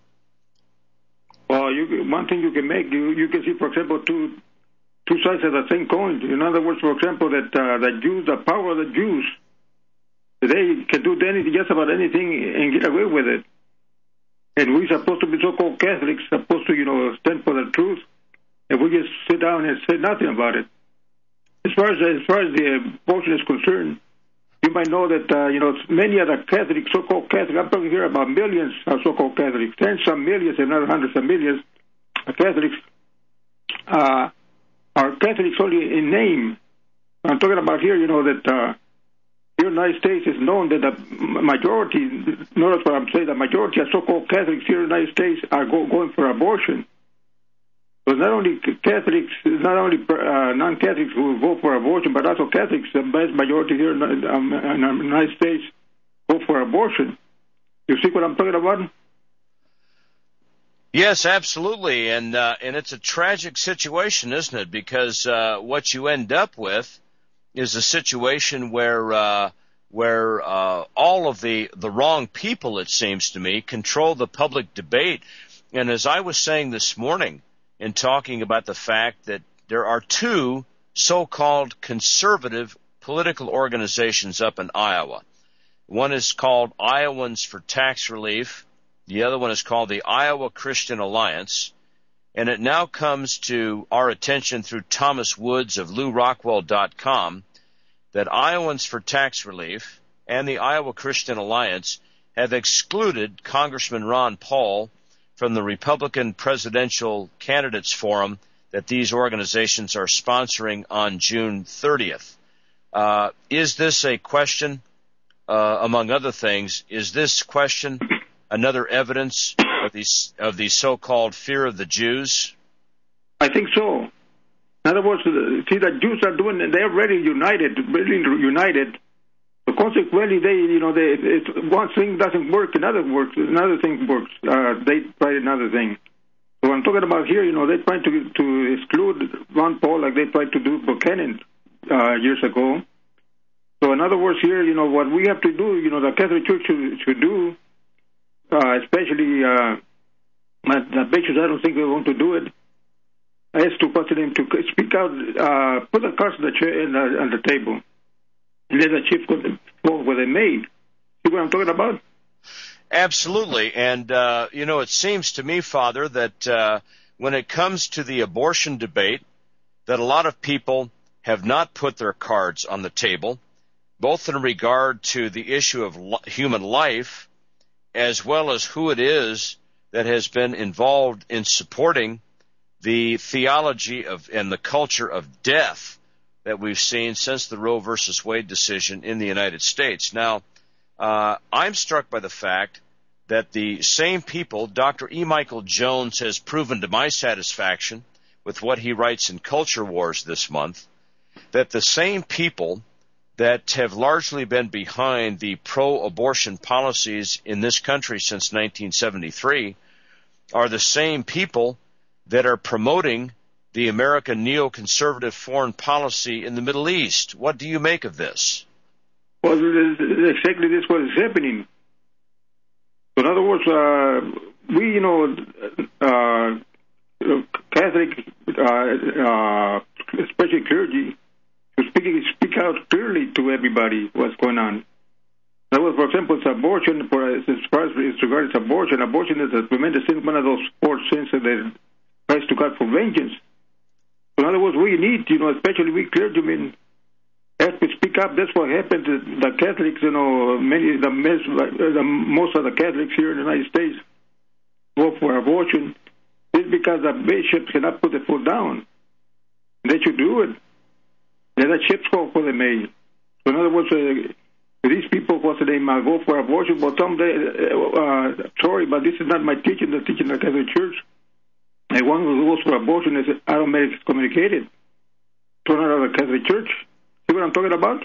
Well, you, one thing you can make, you, you can see, for example, two two sides of the same coin. In other words, for example, that uh, the Jews, the power of the Jews, they can do anything, just about anything, and get away with it. And we're supposed to be so-called Catholics, supposed to, you know, stand for the truth, and we just sit down and say nothing about it. As far as as far as the abortion is concerned, you might know that uh, you know many of the Catholics, so-called Catholics, I'm talking here about millions of so-called Catholics, tens of millions, if not hundreds of millions of Catholics, uh, are Catholics only in name. I'm talking about here, you know, that uh, the United States is known that the majority, notice what I'm saying, the majority of so-called Catholics here in the United States are go, going for abortion. So not only Catholics, not only uh, non-Catholics who vote for abortion, but also Catholics, the vast majority here in, um, in the United States, vote for abortion. You see what I'm talking about? Yes, absolutely, and uh, and it's a tragic situation, isn't it? Because uh, what you end up with is a situation where uh, where uh, all of the the wrong people, it seems to me, control the public debate. And as I was saying this morning, in talking about the fact that there are two so-called conservative political organizations up in Iowa. One is called Iowans for Tax Relief. The other one is called the Iowa Christian Alliance. And it now comes to our attention through Thomas Woods of Lou Rockwell dot com that Iowans for Tax Relief and the Iowa Christian Alliance have excluded Congressman Ron Paul from the Republican Presidential Candidates Forum that these organizations are sponsoring on June thirtieth. Uh, is this a question, uh, among other things, is this question another evidence of these of the so-called fear of the Jews? I think so. In other words, see, the Jews are doing, they're already united, really united. So consequently, they, you know, they, if one thing doesn't work, another works, another thing works. Uh, they try another thing. So what I'm talking about here, you know, they're trying to to exclude Ron Paul like they tried to do Buchanan uh, years ago. So in other words, here, you know, what we have to do, you know, the Catholic Church should, should do, uh, especially uh, the bishops, I don't think they want to do it, is to put them to speak out, uh, put the cards on the chair and uh, on the table. Let the chief go where they made. See what I'm talking about? Absolutely. And, uh, you know, it seems to me, Father, that uh, when it comes to the abortion debate, that a lot of people have not put their cards on the table, both in regard to the issue of li- human life, as well as who it is that has been involved in supporting the theology of and the culture of death that we've seen since the Roe versus Wade decision in the United States. Now, uh, I'm struck by the fact that the same people, Doctor E. Michael Jones has proven to my satisfaction with what he writes in Culture Wars this month, that the same people that have largely been behind the pro-abortion policies in this country since nineteen seventy-three are the same people that are promoting the American neoconservative foreign policy in the Middle East. What do you make of this? Well, exactly this is what is happening. In other words, uh, we, you know, uh, Catholic, uh, uh, especially clergy, to speak, speak out clearly to everybody what's going on. In other words, for example, it's abortion, for, as far as it's regarding abortion, abortion is a tremendous sin, one of those four sins that Christ to God for vengeance. In other words, we need, you know, especially we clergymen, have to speak up. That's what happened to the Catholics, you know, many, the, the most of the Catholics here in the United States vote for abortion. It's because the bishops cannot put the foot down. They should do it. Let the ships go for the may. So in other words, uh, these people, what's the name, uh, go for abortion, but someday, uh, uh, sorry, but this is not my teaching, the teaching of the Catholic Church. And one who goes for abortion is automatically excommunicated. So not the Catholic Church. See what I'm talking about?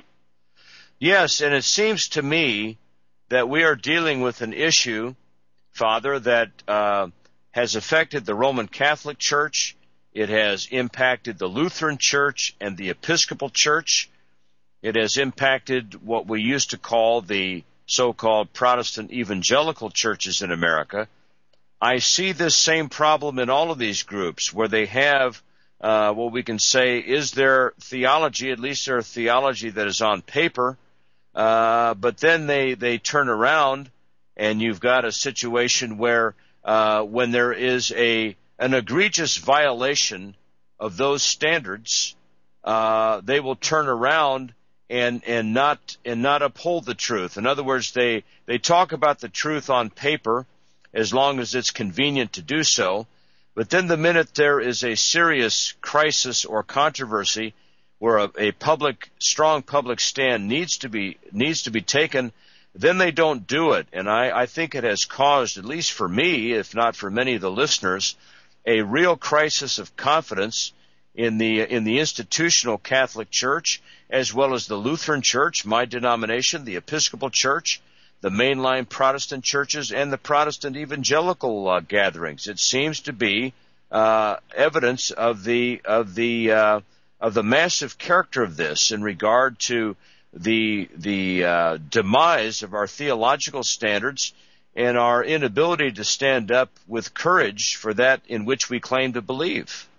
Yes, and it seems to me that we are dealing with an issue, Father, that uh, has affected the Roman Catholic Church. It has impacted the Lutheran Church and the Episcopal Church. It has impacted what we used to call the so-called Protestant evangelical churches in America. I see this same problem in all of these groups where they have uh, what we can say is their theology, at least their theology that is on paper, uh, but then they, they turn around and you've got a situation where uh, when there is a an egregious violation of those standards, uh, they will turn around and and not and not uphold the truth. In other words, they they talk about the truth on paper as long as it's convenient to do so, but then the minute there is a serious crisis or controversy where a, a public strong public stand needs to be needs to be taken, then they don't do it. And I, I think it has caused, at least for me, if not for many of the listeners, a real crisis of confidence in the in the institutional Catholic Church, as well as the Lutheran Church, my denomination, the Episcopal Church, the mainline Protestant churches, and the Protestant evangelical uh, gatherings. It seems to be uh, evidence of the of the uh, of the massive character of this in regard to the the uh, demise of our theological standards and our inability to stand up with courage for that in which we claim to believe.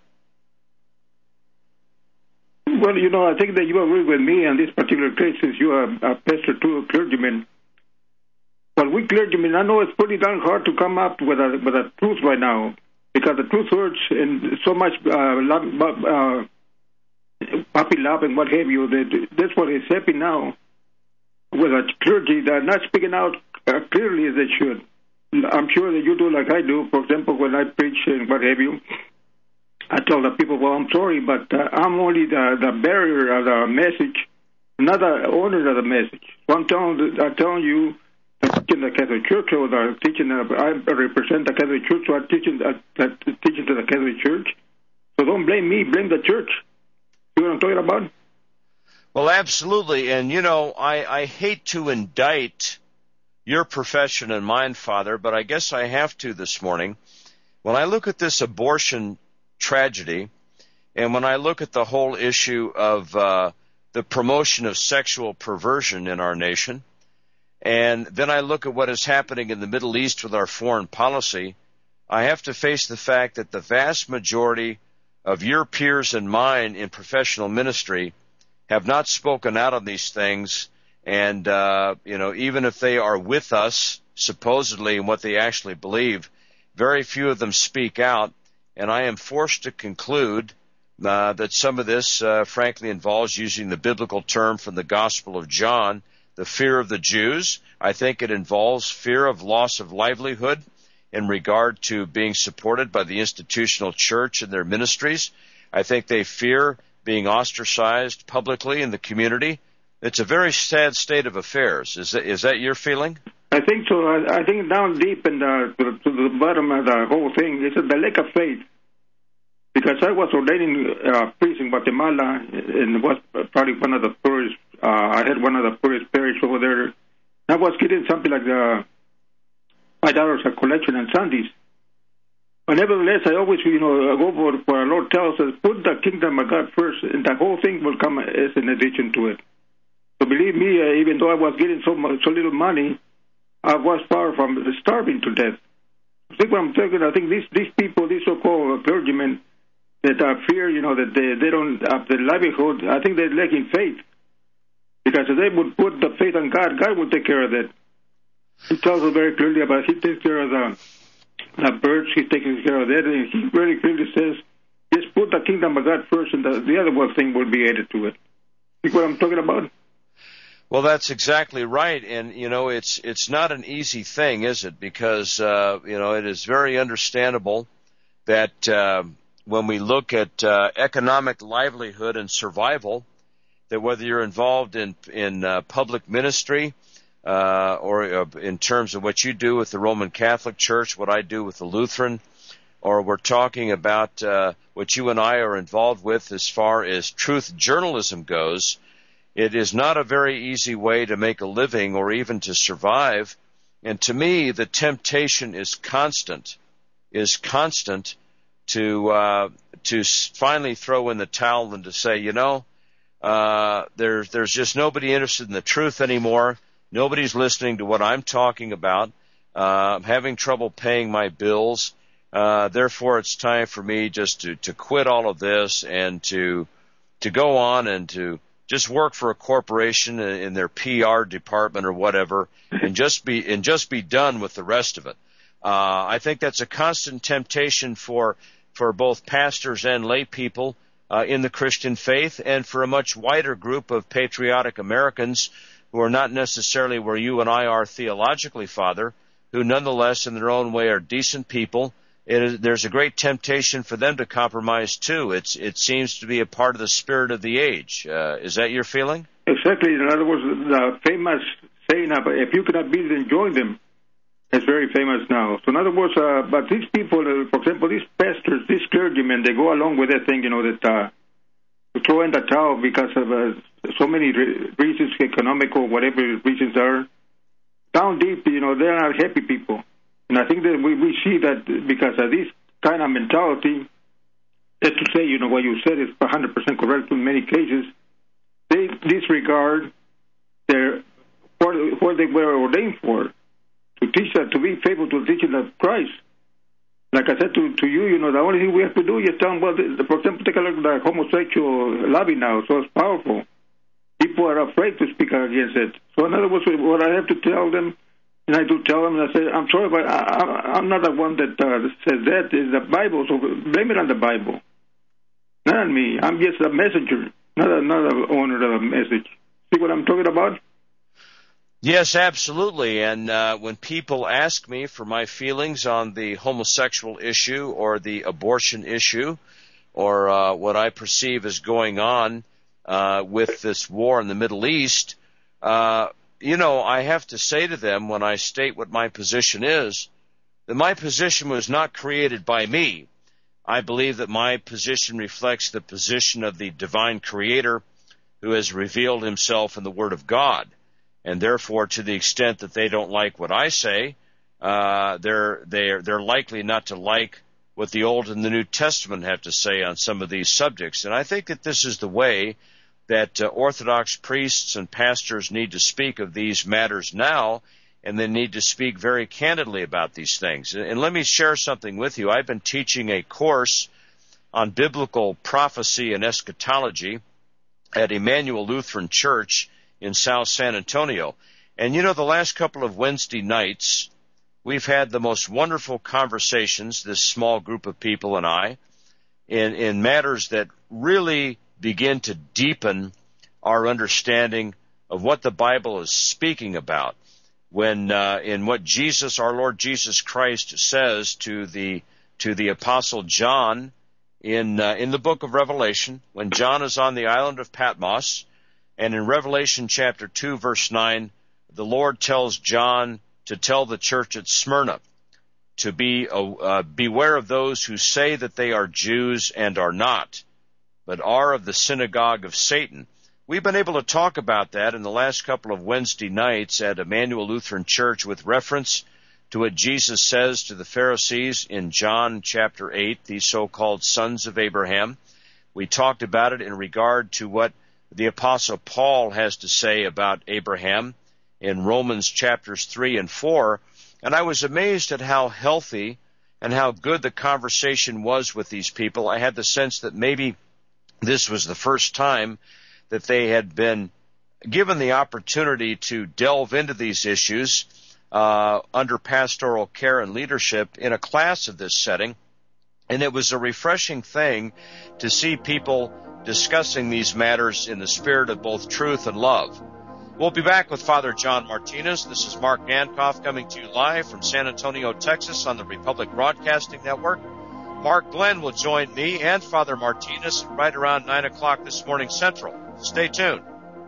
Well, you know, I think that you agree with me on this particular case since you are a pastor to a clergyman. But we clergymen, I know it's pretty darn hard to come up with a, with a truth right now because the truth hurts and so much uh, love, uh, puppy love and what have you. That, that's what is happening now with a clergy that are not speaking out Uh, clearly as they should. I'm sure that you do like I do. For example, when I preach and what have you, I tell the people, well, I'm sorry, but uh, I'm only the, the bearer of the message, not the owner of the message. So I'm telling, I'm telling you, I'm teaching the Catholic Church, or the teaching, uh, I represent the Catholic Church, so I'm teaching, uh, teaching to the Catholic Church. So don't blame me, blame the church. See what I'm talking about? Well, absolutely. And, you know, I, I hate to indict your profession and mine, Father, but I guess I have to this morning. When I look at this abortion tragedy, and when I look at the whole issue of uh, the promotion of sexual perversion in our nation, and then I look at what is happening in the Middle East with our foreign policy, I have to face the fact that the vast majority of your peers and mine in professional ministry have not spoken out on these things. And, uh, you know, even if they are with us, supposedly, in what they actually believe, very few of them speak out. And I am forced to conclude uh, that some of this, uh, frankly, involves using the biblical term from the Gospel of John, the fear of the Jews. I think it involves fear of loss of livelihood in regard to being supported by the institutional church and their ministries. I think they fear being ostracized publicly in the community. It's a very sad state of affairs. Is that, is that your feeling? I think so. I, I think down deep in the, to, to the bottom of the whole thing is the lack of faith. because I was ordaining uh, priest in Guatemala, and was probably one of the poorest. Uh, I had one of the poorest parish over there. I was getting something like the five dollars a collection on Sundays. But nevertheless, I always, you know, go for what our Lord tells us: put the kingdom of God first, and the whole thing will come as an addition to it. So believe me, uh, even though I was getting so much, so little money, I was far from starving to death. I think what I'm talking. I think these these people, these so-called clergymen, that uh, fear, you know, that they they don't have the livelihood. I think they're lacking faith, because if they would put the faith on God, God will take care of that. He tells us very clearly about He takes care of the, the birds. He takes care of that, and He very clearly says, just put the kingdom of God first, and the, the other one thing will be added to it. See what I'm talking about? Well, that's exactly right, and you know, it's it's not an easy thing, is it? Because uh, you know, it is very understandable that uh, when we look at uh, economic livelihood and survival, that whether you're involved in in uh, public ministry uh, or uh, in terms of what you do with the Roman Catholic Church, what I do with the Lutheran, or we're talking about uh, what you and I are involved with as far as truth journalism goes. It is not a very easy way to make a living or even to survive. And to me, the temptation is constant, is constant to uh, to finally throw in the towel and to say, you know, uh, there's there's just nobody interested in the truth anymore. Nobody's listening to what I'm talking about. Uh, I'm having trouble paying my bills. Uh, therefore, it's time for me just to, to quit all of this and to to go on and to just work for a corporation in their P R department or whatever, and just be and just be done with the rest of it. Uh, I think that's a constant temptation for for both pastors and lay people uh, in the Christian faith, and for a much wider group of patriotic Americans who are not necessarily where you and I are theologically, Father, who nonetheless in their own way are decent people. It is, there's a great temptation for them to compromise too. It's it seems to be a part of the spirit of the age. Uh, is that your feeling? Exactly. In other words, the famous saying, "If you cannot beat them, join them," is very famous now. So in other words, uh, but these people, uh, for example, these pastors, these clergymen, they go along with that thing, you know, that uh, to throw in the towel because of uh, so many re- reasons, economical, whatever reasons are. Down deep, you know, they're not happy people. And I think that we, we see that because of this kind of mentality, that's to say, you know, what you said is one hundred percent correct in many cases, they disregard their what, what they were ordained for, to teach that, to be faithful to the teaching of Christ. Like I said to, to you, you know, the only thing we have to do is tell them, well, the, for example, take a look at the homosexual lobby now, so it's powerful. People are afraid to speak against it. So in other words, what I have to tell them, and I do tell them, I say, I'm sorry, but I, I'm not the one that uh, says that. It's the Bible, so blame it on the Bible. Not on me. I'm just a messenger, not a, not a owner of a message. See what I'm talking about? Yes, absolutely. And uh, when people ask me for my feelings on the homosexual issue or the abortion issue, or uh, what I perceive is going on uh, with this war in the Middle East, uh, you know, I have to say to them when I state what my position is, that my position was not created by me. I believe that my position reflects the position of the divine creator who has revealed himself in the Word of God. And therefore, to the extent that they don't like what I say, uh, they're, they're, they're likely not to like what the Old and the New Testament have to say on some of these subjects. And I think that this is the way that uh, Orthodox priests and pastors need to speak of these matters now, and they need to speak very candidly about these things. And, and let me share something with you. I've been teaching a course on biblical prophecy and eschatology at Emmanuel Lutheran Church in South San Antonio. And you know, the last couple of Wednesday nights, we've had the most wonderful conversations, this small group of people and I, in, in matters that really begin to deepen our understanding of what the Bible is speaking about. When uh, in what Jesus, our Lord Jesus Christ, says to the to the Apostle John in uh, in the book of Revelation, when John is on the island of Patmos, and in Revelation chapter two, verse nine, the Lord tells John to tell the church at Smyrna, to be uh, beware of those who say that they are Jews and are not, but are of the synagogue of Satan. We've been able to talk about that in the last couple of Wednesday nights at Emmanuel Lutheran Church with reference to what Jesus says to the Pharisees in John chapter eight, these so-called sons of Abraham. We talked about it in regard to what the Apostle Paul has to say about Abraham in Romans chapters three and four, and I was amazed at how healthy and how good the conversation was with these people. I had the sense that maybe this was the first time that they had been given the opportunity to delve into these issues uh, under pastoral care and leadership in a class of this setting. And it was a refreshing thing to see people discussing these matters in the spirit of both truth and love. We'll be back with Father John Martinez. This is Mark Dankoff coming to you live from San Antonio, Texas on the Republic Broadcasting Network. Mark Glenn will join me and Father Martinez right around nine o'clock this morning Central. Stay tuned.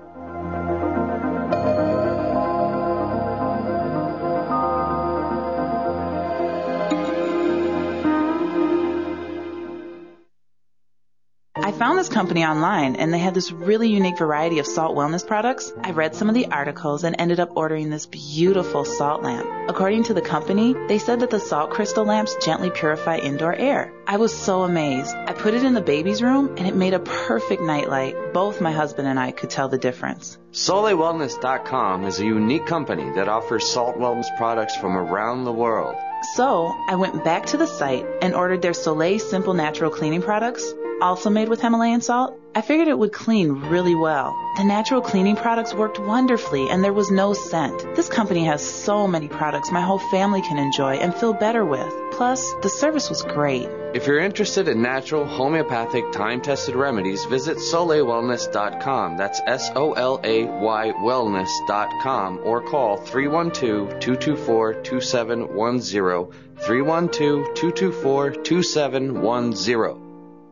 I found this company online, and they had this really unique variety of salt wellness products. I read some of the articles and ended up ordering this beautiful salt lamp. According to the company, they said that the salt crystal lamps gently purify indoor air. I was so amazed. I put it in the baby's room, and it made a perfect nightlight. Both my husband and I could tell the difference. Soleil Wellness dot com is a unique company that offers salt wellness products from around the world. So, I went back to the site and ordered their Soleil Simple Natural Cleaning products, also made with Himalayan salt. I figured it would clean really well. The natural cleaning products worked wonderfully, and there was no scent. This company has so many products my whole family can enjoy and feel better with. Plus, the service was great. If you're interested in natural, homeopathic, time-tested remedies, visit Soleil Wellness dot com. That's S O L A Y Wellness dot com, or call three one two, two two four, two seven one zero, three one two, two two four, two seven one zero.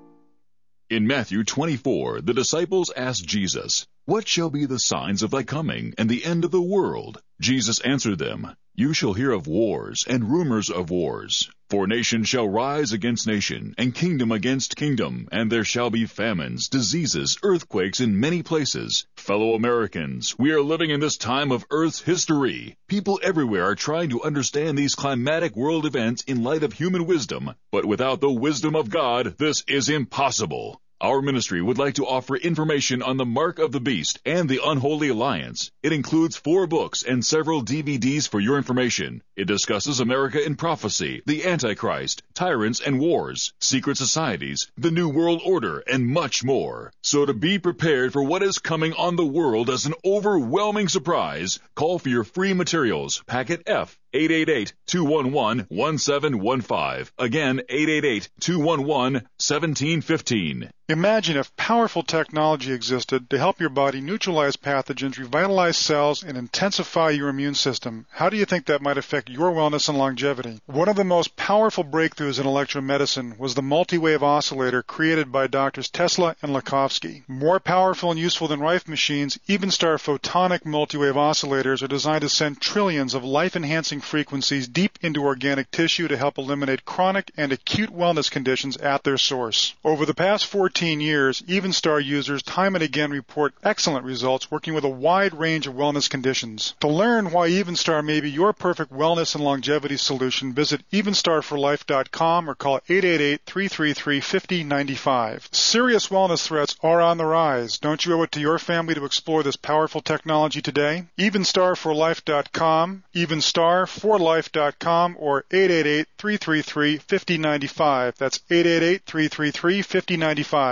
In Matthew twenty-four, the disciples asked Jesus, "What shall be the signs of thy coming and the end of the world?" Jesus answered them, "You shall hear of wars and rumors of wars. For nation shall rise against nation, and kingdom against kingdom, and there shall be famines, diseases, earthquakes in many places." Fellow Americans, we are living in this time of Earth's history. People everywhere are trying to understand these climatic world events in light of human wisdom, but without the wisdom of God, this is impossible. Our ministry would like to offer information on the Mark of the Beast and the Unholy Alliance. It includes four books and several D V Ds for your information. It discusses America in prophecy, the Antichrist, tyrants and wars, secret societies, the New World Order, and much more. So to be prepared for what is coming on the world as an overwhelming surprise, call for your free materials, packet F, eight eight eight, two one one, one seven one five. Again, eight eight eight, two one one, one seven one five. Imagine if powerful technology existed to help your body neutralize pathogens, revitalize cells, and intensify your immune system. How do you think that might affect your wellness and longevity? One of the most powerful breakthroughs in electromedicine was the multi-wave oscillator created by Doctors Tesla and Lakhovsky. More powerful and useful than Rife machines, Evenstar photonic multi-wave oscillators are designed to send trillions of life-enhancing frequencies deep into organic tissue to help eliminate chronic and acute wellness conditions at their source. Over the past fourteen years, Evenstar users time and again report excellent results working with a wide range of wellness conditions. To learn why Evenstar may be your perfect wellness and longevity solution, visit evenstar for life dot com or call eight eight eight, three three three, five zero nine five. Serious wellness threats are on the rise. Don't you owe it to your family to explore this powerful technology today? evenstar for life dot com, evenstar for life dot com, or eight eight eight, three three three, five zero nine five. That's eight eight eight, three three three, five zero nine five.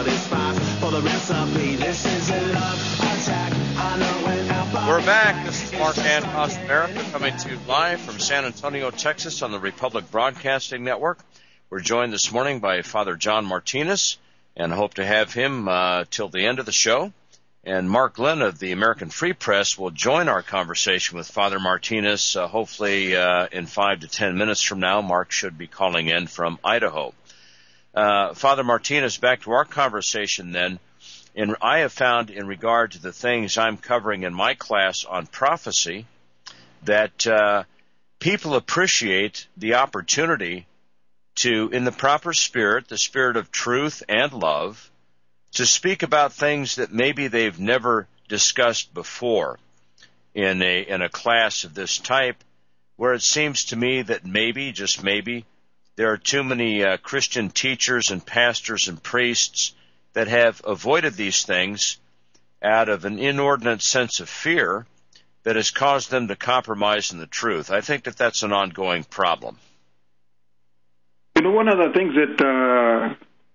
We're back. This is Mark Dankoff America, coming to you live from San Antonio, Texas on the Republic Broadcasting Network. We're joined this morning by Father John Martinez, and hope to have him uh, till the end of the show. And Mark Glenn of the American Free Press will join our conversation with Father Martinez, uh, hopefully uh, in five to ten minutes from now. Mark should be calling in from Idaho. Uh, Father Martinez, back to our conversation then. And I have found in regard to the things I'm covering in my class on prophecy that uh, people appreciate the opportunity to, in the proper spirit, the spirit of truth and love, to speak about things that maybe they've never discussed before in a in a class of this type, where it seems to me that maybe, just maybe, there are too many uh, Christian teachers and pastors and priests that have avoided these things out of an inordinate sense of fear that has caused them to compromise in the truth. I think that that's an ongoing problem. You know, one of the things that uh,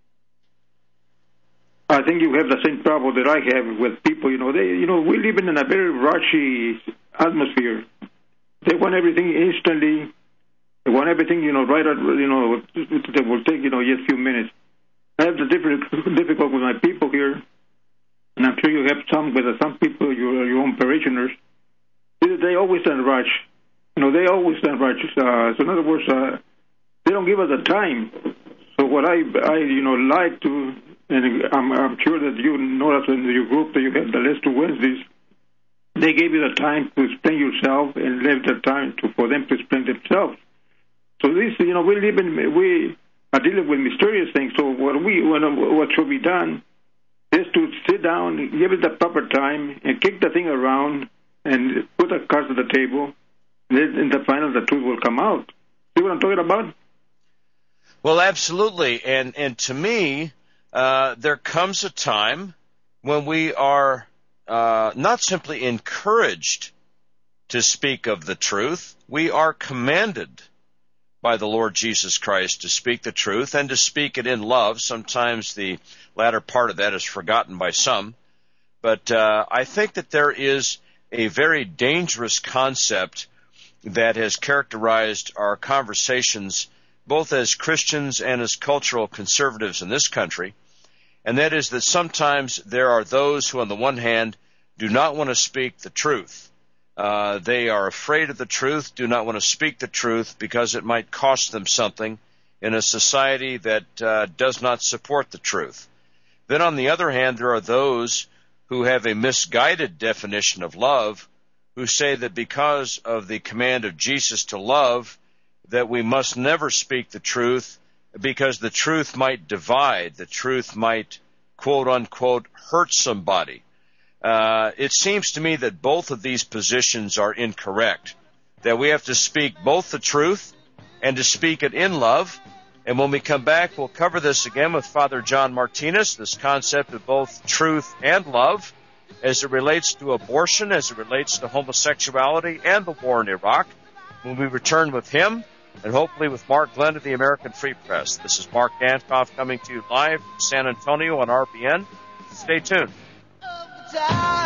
I think you have the same problem that I have with people, you know, they, you know, we live in a very rushy atmosphere. They want everything instantly. They want everything, you know, right, you know, that will take, you know, just a few minutes. I have the difficult with my people here, and I'm sure you have some with some people, your your own parishioners. They always don't rush. You know, they always don't rush. Uh, so in other words, uh, they don't give us the time. So what I, I you know, like to, and I'm, I'm sure that you notice in your group that you have the Lester Wednesdays, they gave you the time to explain yourself and leave the time to, for them to explain themselves. So this, you know, we live in, we are dealing with mysterious things. So what we, what should be done is to sit down, give it the proper time, and kick the thing around, and put the cards on the table. And then in the final, the truth will come out. See what I'm talking about? Well, absolutely. And and to me, uh, there comes a time when we are uh, not simply encouraged to speak of the truth, we are commanded by the Lord Jesus Christ to speak the truth and to speak it in love. Sometimes the latter part of that is forgotten by some. But uh, I think that there is a very dangerous concept that has characterized our conversations both as Christians and as cultural conservatives in this country, and that is that sometimes there are those who, on the one hand, do not want to speak the truth. Uh, they are afraid of the truth, do not want to speak the truth because it might cost them something in a society that uh, does not support the truth. Then on the other hand, there are those who have a misguided definition of love, who say that because of the command of Jesus to love, that we must never speak the truth because the truth might divide, the truth might, quote unquote, hurt somebody. Uh, it seems to me that both of these positions are incorrect, that we have to speak both the truth and to speak it in love. And when we come back, we'll cover this again with Father John Martinez, this concept of both truth and love as it relates to abortion, as it relates to homosexuality and the war in Iraq. When we return with him, and hopefully with Mark Glenn of the American Free Press. This is Mark Dankoff coming to you live from San Antonio on R B N. Stay tuned.